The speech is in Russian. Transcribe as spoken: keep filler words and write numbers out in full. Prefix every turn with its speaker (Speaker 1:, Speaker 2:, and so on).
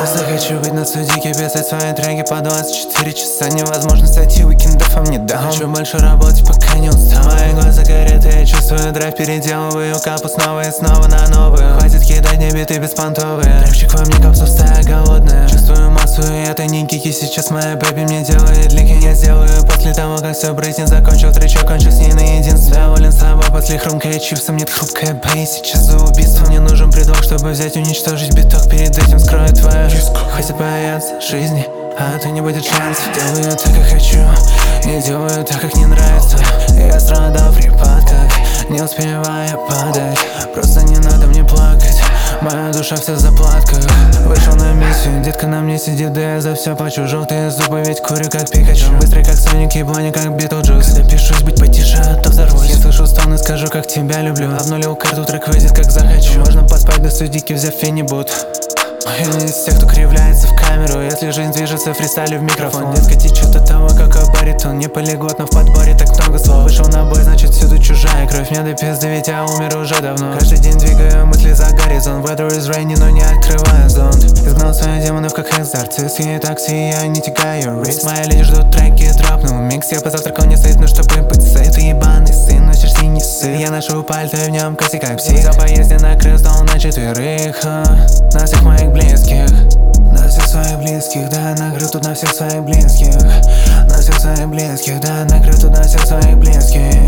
Speaker 1: Просто хочу быть на студике, писать свои треки по двадцать четыре часа. Невозможно сойти уикендов, а мне даун. Хочу больше работать, пока не устал. Мои глаза горят, и я чувствую драйв. Переделываю капу снова и снова на новую. Хватит кидать мне биты беспонтовые. Рэпчик во мне капсул, стая голодная. Чувствую массу, и это не кики. Сейчас моя бэби мне делает лики. Я сделаю после того, как все брейсинг закончил. Тречок кончил с ней наединстве. Доволен собой после хрумкая чипсом. Нет хрупкая бэй, сейчас за убийство. Мне нужен предлог, чтобы взять, уничтожить биток. Перед этим скрою твою риску. Хватит бояться жизни, а то не будет шансов. Делаю так, как хочу, не делаю так, как не нравится. Я страдал в припадках, не успевая падать. Просто не надо мне плакать, моя душа вся в заплатках. Вышел на миссию, детка на мне сидит, да я за все плачу. Желтые зубы, ведь курю как Пикачу. Быстрый как Соник и Блони как Битлджус. Когда пишусь быть потише, а то взорвусь. Я слышу стоны, скажу, как тебя люблю. Обнулил карту, трек выйдет как захочу. Можно поспать до студики, взяв фенибут. Я не из тех, кто кривляется в камеру. Если жизнь движется, фристайле в микрофон. Детка течет от того, какой баритон. Не полиглот, но в подборе так много слов. Вышел на бой, значит всюду чужая кровь. Мне до пизды, ведь я умер уже давно. Каждый день двигаю мысли за горизонт. Weather is rainy, но не открываю зонт. Изгнал своих демонов, как экзорцист. И такси, я не тягаю рейс. Мои леди ждут треки, дропнул микс. Я позавтракал не сыт, но чтобы быть сыт. Ты ебаный сын, носишь синий сыр. Я ношу пальто, в нем коси как псих. За поезде накрыл стол на четверых, а? На всех моих близких, на всех своих близких, да, накрыл тут на всех своих близких. На всех своих близких, да, накрыл тут на всех своих близких.